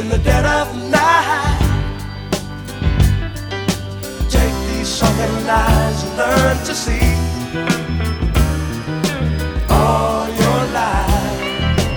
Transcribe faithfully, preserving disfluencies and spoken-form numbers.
in the dead of night. Take these sunken eyes and learn to see